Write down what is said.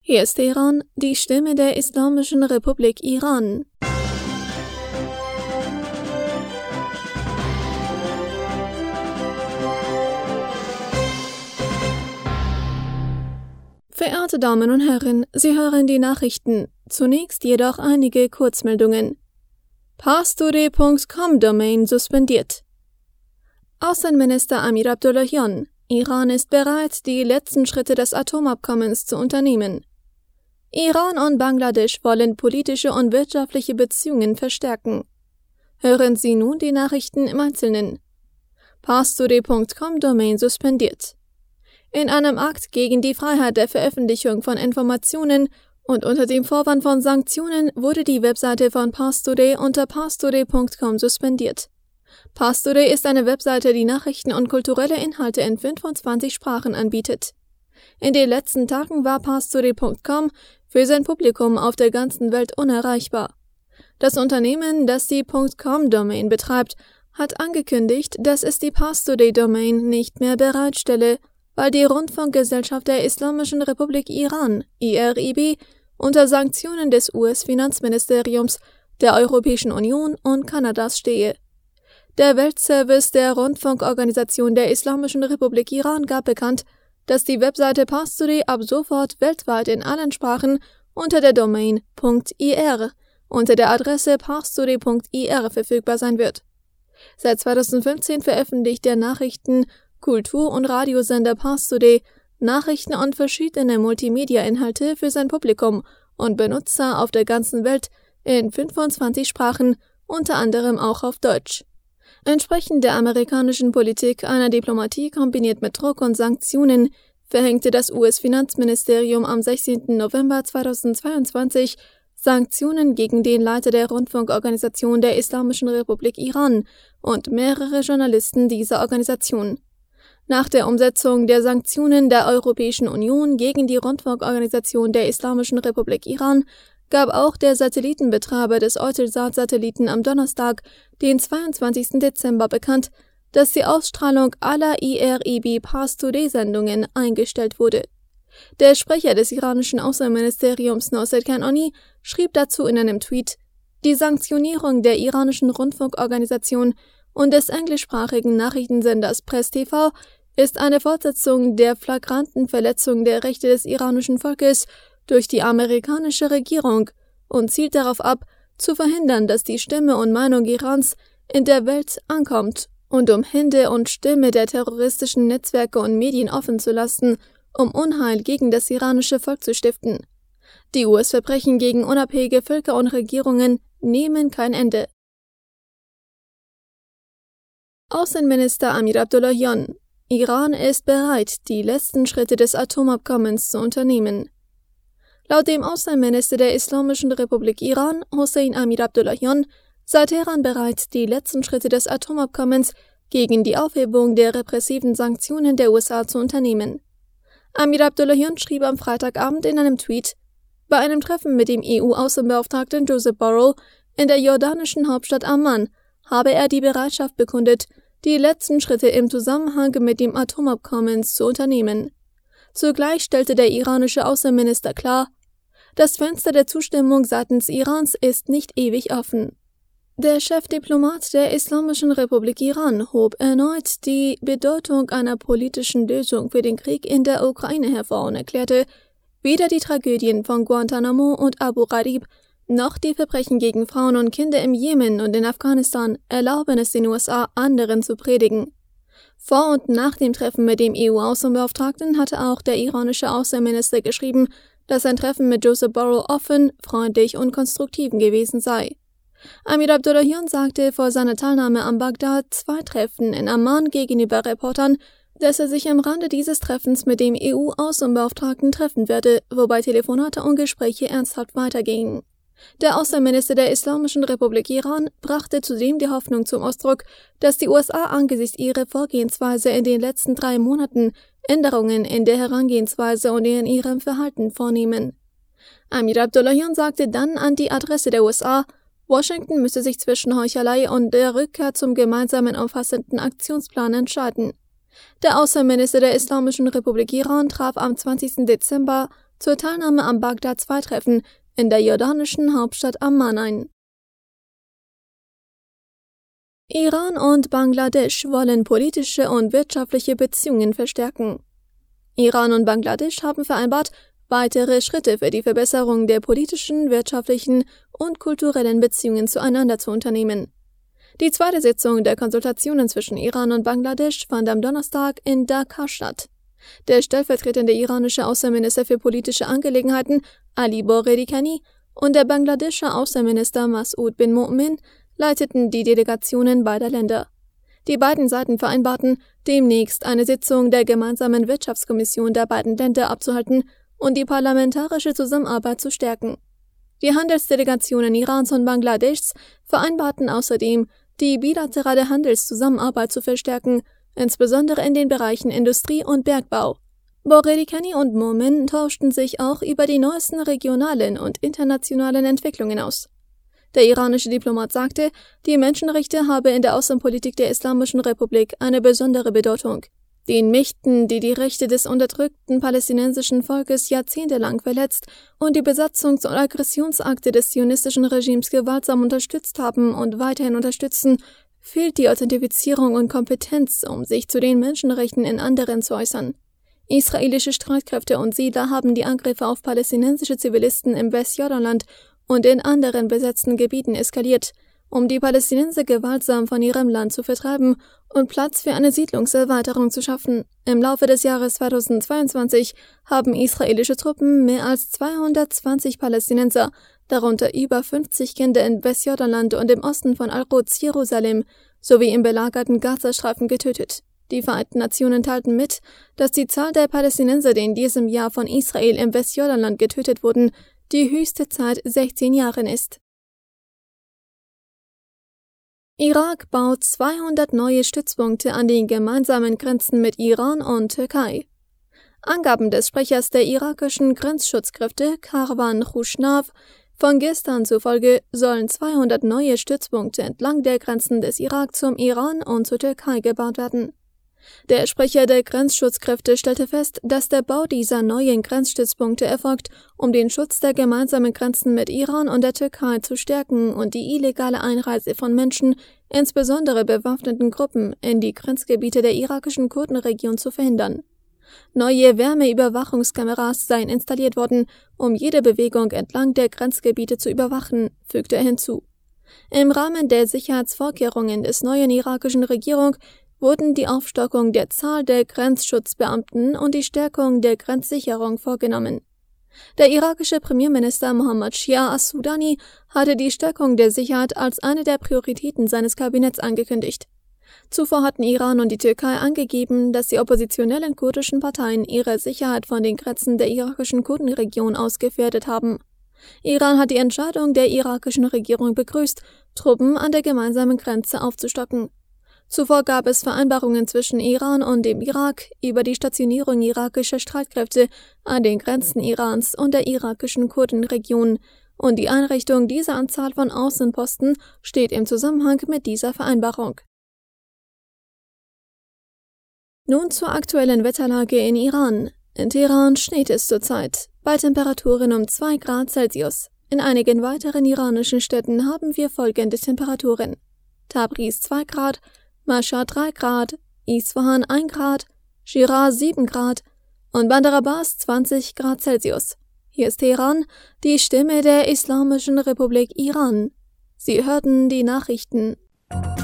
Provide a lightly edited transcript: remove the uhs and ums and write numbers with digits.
Hier ist Teheran, die Stimme der Islamischen Republik Iran. Verehrte Damen und Herren, Sie hören die Nachrichten. Zunächst jedoch einige Kurzmeldungen. Parstoday.com-Domain suspendiert. Außenminister Amir Abdullahian: Iran ist bereit, die letzten Schritte des Atomabkommens zu unternehmen. Iran und Bangladesch wollen politische und wirtschaftliche Beziehungen verstärken. Hören Sie nun die Nachrichten im Einzelnen. Parstoday.com-Domain suspendiert. In einem Akt gegen die Freiheit der Veröffentlichung von Informationen und unter dem Vorwand von Sanktionen wurde die Webseite von Parstoday unter parstoday.com suspendiert. Parstoday ist eine Webseite, die Nachrichten und kulturelle Inhalte in 25 Sprachen anbietet. In den letzten Tagen war Parstoday.com für sein Publikum auf der ganzen Welt unerreichbar. Das Unternehmen, das die .com-Domain betreibt, hat angekündigt, dass es die Parstoday-Domain nicht mehr bereitstelle, weil die Rundfunkgesellschaft der Islamischen Republik Iran, IRIB, unter Sanktionen des US-Finanzministeriums, der Europäischen Union und Kanadas stehe. Der Weltservice der Rundfunkorganisation der Islamischen Republik Iran gab bekannt, dass die Webseite Parstoday ab sofort weltweit in allen Sprachen unter der Domain .ir unter der Adresse parstoday.ir verfügbar sein wird. Seit 2015 veröffentlicht der Nachrichten-, Kultur- und Radiosender Parstoday Nachrichten und verschiedene Multimedia-Inhalte für sein Publikum und Benutzer auf der ganzen Welt in 25 Sprachen, unter anderem auch auf Deutsch. Entsprechend der amerikanischen Politik einer Diplomatie kombiniert mit Druck und Sanktionen verhängte das US-Finanzministerium am 16. November 2022 Sanktionen gegen den Leiter der Rundfunkorganisation der Islamischen Republik Iran und mehrere Journalisten dieser Organisation. Nach der Umsetzung der Sanktionen der Europäischen Union gegen die Rundfunkorganisation der Islamischen Republik Iran gab auch der Satellitenbetreiber des Eutelsat-Satelliten am Donnerstag, den 22. Dezember, bekannt, dass die Ausstrahlung aller IRIB Parstoday-Sendungen eingestellt wurde. Der Sprecher des iranischen Außenministeriums Nosrat Kanani schrieb dazu in einem Tweet: Die Sanktionierung der iranischen Rundfunkorganisation und des englischsprachigen Nachrichtensenders Press TV ist eine Fortsetzung der flagranten Verletzung der Rechte des iranischen Volkes durch die amerikanische Regierung und zielt darauf ab, zu verhindern, dass die Stimme und Meinung Irans in der Welt ankommt und um Hände und Stimme der terroristischen Netzwerke und Medien offen zu lassen, um Unheil gegen das iranische Volk zu stiften. Die US-Verbrechen gegen unabhängige Völker und Regierungen nehmen kein Ende. Außenminister Amir Abdullahian: Iran ist bereit, die letzten Schritte des Atomabkommens zu unternehmen. Laut dem Außenminister der Islamischen Republik Iran, Hossein Amir Abdullahian, sei Teheran bereit, die letzten Schritte des Atomabkommens gegen die Aufhebung der repressiven Sanktionen der USA zu unternehmen. Amir Abdullahian schrieb am Freitagabend in einem Tweet: Bei einem Treffen mit dem EU-Außenbeauftragten Joseph Borrell in der jordanischen Hauptstadt Amman habe er die Bereitschaft bekundet, die letzten Schritte im Zusammenhang mit dem Atomabkommen zu unternehmen. Zugleich stellte der iranische Außenminister klar: Das Fenster der Zustimmung seitens Irans ist nicht ewig offen. Der Chefdiplomat der Islamischen Republik Iran hob erneut die Bedeutung einer politischen Lösung für den Krieg in der Ukraine hervor und erklärte, weder die Tragödien von Guantanamo und Abu Ghraib noch die Verbrechen gegen Frauen und Kinder im Jemen und in Afghanistan erlauben es den USA, anderen zu predigen. Vor und nach dem Treffen mit dem EU-Außenbeauftragten hatte auch der iranische Außenminister geschrieben, dass sein Treffen mit Joseph Borrell offen, freundlich und konstruktiv gewesen sei. Amir Abdullahian sagte vor seiner Teilnahme am Bagdad-II-Treffen in Amman gegenüber Reportern, dass er sich am Rande dieses Treffens mit dem EU-Außenbeauftragten treffen werde, wobei Telefonate und Gespräche ernsthaft weitergingen. Der Außenminister der Islamischen Republik Iran brachte zudem die Hoffnung zum Ausdruck, dass die USA angesichts ihrer Vorgehensweise in den letzten 3 Monaten Änderungen in der Herangehensweise und in ihrem Verhalten vornehmen. Amir Abdullahian sagte dann an die Adresse der USA, Washington müsse sich zwischen Heuchelei und der Rückkehr zum gemeinsamen umfassenden Aktionsplan entscheiden. Der Außenminister der Islamischen Republik Iran traf am 20. Dezember zur Teilnahme am Bagdad-II-Treffen in der jordanischen Hauptstadt Amman ein. Iran und Bangladesch wollen politische und wirtschaftliche Beziehungen verstärken. Iran und Bangladesch haben vereinbart, weitere Schritte für die Verbesserung der politischen, wirtschaftlichen und kulturellen Beziehungen zueinander zu unternehmen. Die zweite Sitzung der Konsultationen zwischen Iran und Bangladesch fand am Donnerstag in Dhaka statt. Der stellvertretende iranische Außenminister für politische Angelegenheiten Ali Bogheri-Kani und der bangladescher Außenminister Mas'ud bin Mo'min leiteten die Delegationen beider Länder. Die beiden Seiten vereinbarten, demnächst eine Sitzung der gemeinsamen Wirtschaftskommission der beiden Länder abzuhalten und die parlamentarische Zusammenarbeit zu stärken. Die Handelsdelegationen Irans und Bangladeschs vereinbarten außerdem, die bilaterale Handelszusammenarbeit zu verstärken, insbesondere in den Bereichen Industrie und Bergbau. Bogheri-Kani und Mo'min tauschten sich auch über die neuesten regionalen und internationalen Entwicklungen aus. Der iranische Diplomat sagte, die Menschenrechte habe in der Außenpolitik der Islamischen Republik eine besondere Bedeutung. Den Mächten, die die Rechte des unterdrückten palästinensischen Volkes jahrzehntelang verletzt und die Besatzungs- und Aggressionsakte des zionistischen Regimes gewaltsam unterstützt haben und weiterhin unterstützen, fehlt die Authentifizierung und Kompetenz, um sich zu den Menschenrechten in anderen zu äußern. Israelische Streitkräfte und Siedler haben die Angriffe auf palästinensische Zivilisten im Westjordanland und in anderen besetzten Gebieten eskaliert, um die Palästinenser gewaltsam von ihrem Land zu vertreiben und Platz für eine Siedlungserweiterung zu schaffen. Im Laufe des Jahres 2022 haben israelische Truppen mehr als 220 Palästinenser, darunter über 50 Kinder in Westjordanland und im Osten von Al-Quds, Jerusalem, sowie im belagerten Gazastreifen getötet. Die Vereinten Nationen teilten mit, dass die Zahl der Palästinenser, die in diesem Jahr von Israel im Westjordanland getötet wurden, die höchste seit 16 Jahren ist. Irak baut 200 neue Stützpunkte an den gemeinsamen Grenzen mit Iran und Türkei. Angaben des Sprechers der irakischen Grenzschutzkräfte, Karwan Khushnaf, von gestern zufolge sollen 200 neue Stützpunkte entlang der Grenzen des Irak zum Iran und zur Türkei gebaut werden. Der Sprecher der Grenzschutzkräfte stellte fest, dass der Bau dieser neuen Grenzstützpunkte erfolgt, um den Schutz der gemeinsamen Grenzen mit Iran und der Türkei zu stärken und die illegale Einreise von Menschen, insbesondere bewaffneten Gruppen, in die Grenzgebiete der irakischen Kurdenregion zu verhindern. Neue Wärmeüberwachungskameras seien installiert worden, um jede Bewegung entlang der Grenzgebiete zu überwachen, fügte er hinzu. Im Rahmen der Sicherheitsvorkehrungen des neuen irakischen Regierung wurden die Aufstockung der Zahl der Grenzschutzbeamten und die Stärkung der Grenzsicherung vorgenommen. Der irakische Premierminister Mohammad Shia as-Sudani hatte die Stärkung der Sicherheit als eine der Prioritäten seines Kabinetts angekündigt. Zuvor hatten Iran und die Türkei angegeben, dass die oppositionellen kurdischen Parteien ihre Sicherheit von den Grenzen der irakischen Kurdenregion aus gefährdet haben. Iran hat die Entscheidung der irakischen Regierung begrüßt, Truppen an der gemeinsamen Grenze aufzustocken. Zuvor gab es Vereinbarungen zwischen Iran und dem Irak über die Stationierung irakischer Streitkräfte an den Grenzen Irans und der irakischen Kurdenregion, und die Einrichtung dieser Anzahl von Außenposten steht im Zusammenhang mit dieser Vereinbarung. Nun zur aktuellen Wetterlage in Iran. In Teheran schneit es zurzeit, bei Temperaturen um 2 Grad Celsius. In einigen weiteren iranischen Städten haben wir folgende Temperaturen: Tabriz 2 Grad, Mashhad 3 Grad, Isfahan 1 Grad, Shiraz 7 Grad und Bandar Abbas 20 Grad Celsius. Hier ist Teheran, die Stimme der Islamischen Republik Iran. Sie hörten die Nachrichten.